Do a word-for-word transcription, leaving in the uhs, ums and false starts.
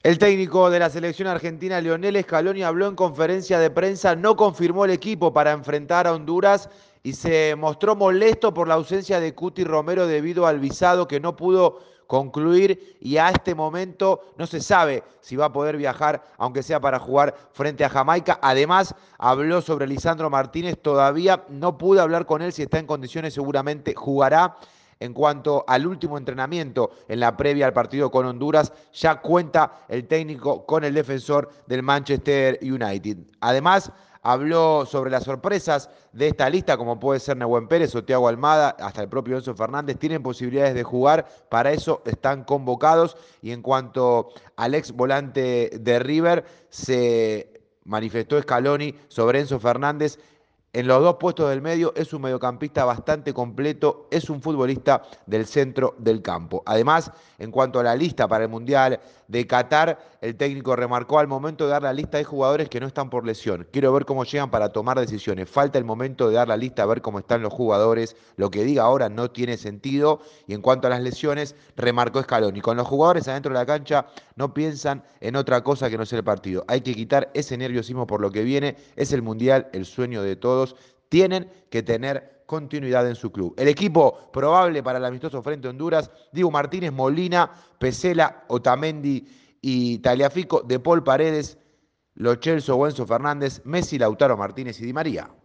El técnico de la selección argentina, Lionel Scaloni, habló en conferencia de prensa, no confirmó el equipo para enfrentar a Honduras y se mostró molesto por la ausencia de Cuti Romero debido al visado que no pudo concluir y a este momento no se sabe si va a poder viajar, aunque sea para jugar frente a Jamaica. Además, habló sobre Lisandro Martínez, todavía no pude hablar con él, si está en condiciones seguramente jugará. En cuanto al último entrenamiento en la previa al partido con Honduras, ya cuenta el técnico con el defensor del Manchester United. Además, habló sobre las sorpresas de esta lista, como puede ser Nehuen Pérez o Thiago Almada, hasta el propio Enzo Fernández, tienen posibilidades de jugar, para eso están convocados. Y en cuanto al ex volante de River, se manifestó Scaloni sobre Enzo Fernández. En los dos puestos del medio es un mediocampista bastante completo, es un futbolista del centro del campo. Además, en cuanto a la lista para el Mundial de Qatar, el técnico remarcó al momento de dar la lista hay jugadores que no están por lesión. Quiero ver cómo llegan para tomar decisiones. Falta el momento de dar la lista, a ver cómo están los jugadores. Lo que diga ahora no tiene sentido. Y en cuanto a las lesiones, remarcó Scaloni. Con los jugadores adentro de la cancha no piensan en otra cosa que no sea el partido. Hay que quitar ese nerviosismo por lo que viene. Es el Mundial, el sueño de todos. Tienen que tener continuidad en su club. El equipo probable para el amistoso frente a Honduras: Diego Martínez, Molina, Pesela, Otamendi y Tagliafico, De Paul, Paredes, Lo Celso, Enzo Fernández, Messi, Lautaro Martínez y Di María.